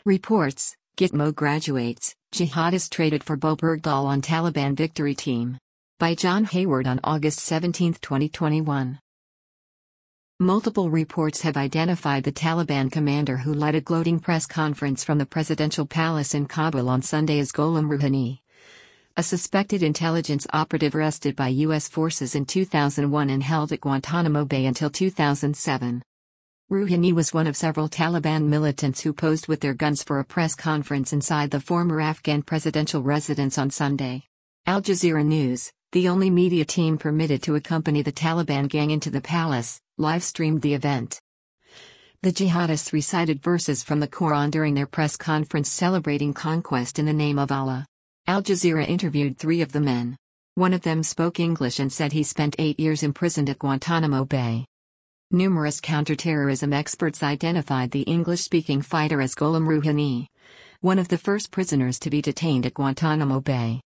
Reports: Gitmo graduates, jihadists traded for Bo Bergdahl on Taliban victory team. By John Hayward on August 17, 2021. Multiple reports have identified the Taliban commander who led a gloating press conference from the presidential palace in Kabul on Sunday as Gholam Rouhani, a suspected intelligence operative arrested by U.S. forces in 2001 and held at Guantanamo Bay until 2007. Rouhani was one of several Taliban militants who posed with their guns for a press conference inside the former Afghan presidential residence on Sunday. Al Jazeera News, the only media team permitted to accompany the Taliban gang into the palace, live-streamed the event. The jihadists recited verses from the Quran during their press conference celebrating conquest in the name of Allah. Al Jazeera interviewed 3 of the men. One of them spoke English and said he spent 8 years imprisoned at Guantanamo Bay. Numerous counterterrorism experts identified the English-speaking fighter as Gholam Rouhani, one of the first prisoners to be detained at Guantanamo Bay.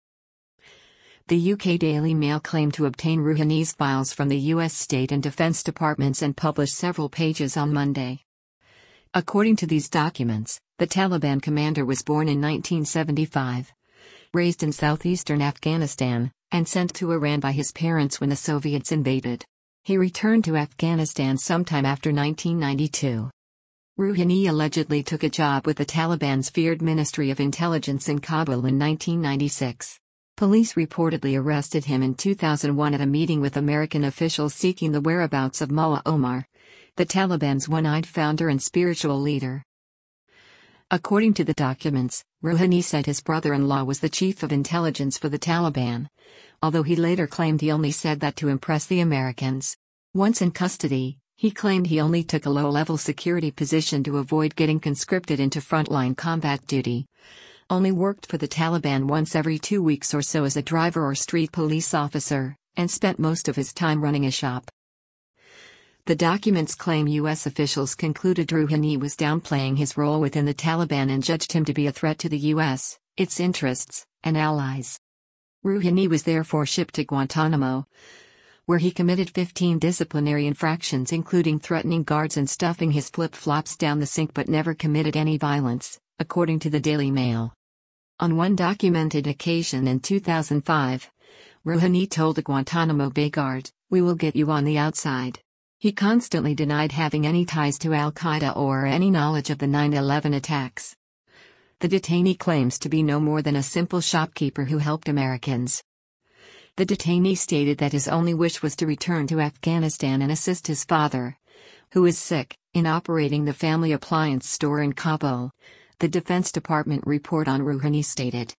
The UK Daily Mail claimed to obtain Rouhani's files from the US State and Defense Departments and published several pages on Monday. According to these documents, the Taliban commander was born in 1975, raised in southeastern Afghanistan, and sent to Iran by his parents when the Soviets invaded. He returned to Afghanistan sometime after 1992. Rouhani allegedly took a job with the Taliban's feared Ministry of Intelligence in Kabul in 1996. Police reportedly arrested him in 2001 at a meeting with American officials seeking the whereabouts of Mullah Omar, the Taliban's one-eyed founder and spiritual leader. According to the documents, Rouhani said his brother-in-law was the chief of intelligence for the Taliban, although he later claimed he only said that to impress the Americans. Once in custody, he claimed he only took a low-level security position to avoid getting conscripted into frontline combat duty, only worked for the Taliban once every 2 weeks or so as a driver or street police officer, and spent most of his time running a shop. The documents claim U.S. officials concluded Rouhani was downplaying his role within the Taliban and judged him to be a threat to the U.S., its interests, and allies. Rouhani was therefore shipped to Guantanamo, where he committed 15 disciplinary infractions including threatening guards and stuffing his flip-flops down the sink but never committed any violence, according to the Daily Mail. On one documented occasion in 2005, Rouhani told a Guantanamo Bay guard, "We will get you on the outside." He constantly denied having any ties to al-Qaeda or any knowledge of the 9/11 attacks. The detainee claims to be no more than a simple shopkeeper who helped Americans. The detainee stated that his only wish was to return to Afghanistan and assist his father, who is sick, in operating the family appliance store in Kabul, the Defense Department report on Rouhani stated.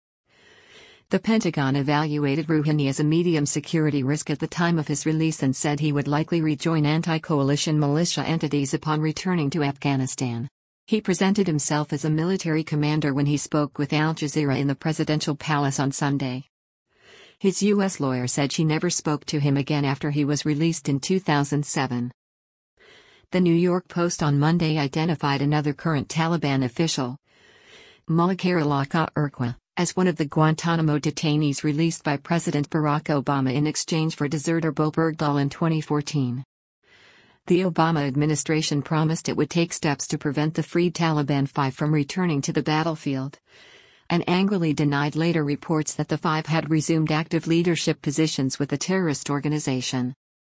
The Pentagon evaluated Rouhani as a medium security risk at the time of his release and said he would likely rejoin anti-coalition militia entities upon returning to Afghanistan. He presented himself as a military commander when he spoke with Al Jazeera in the presidential palace on Sunday. His U.S. lawyer said she never spoke to him again after he was released in 2007. The New York Post on Monday identified another current Taliban official, Mullah Khairullah Urqua, as one of the Guantanamo detainees released by President Barack Obama in exchange for deserter Bo Bergdahl in 2014. The Obama administration promised it would take steps to prevent the freed Taliban 5 from returning to the battlefield, and angrily denied later reports that the 5 had resumed active leadership positions with the terrorist organization.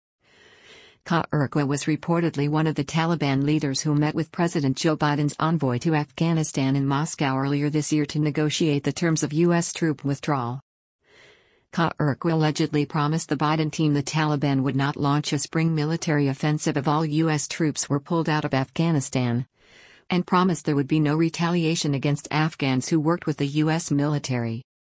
Urqua was reportedly one of the Taliban leaders who met with President Joe Biden's envoy to Afghanistan in Moscow earlier this year to negotiate the terms of U.S. troop withdrawal. Urqua allegedly promised the Biden team the Taliban would not launch a spring military offensive if all U.S. troops were pulled out of Afghanistan, and promised there would be no retaliation against Afghans who worked with the U.S. military.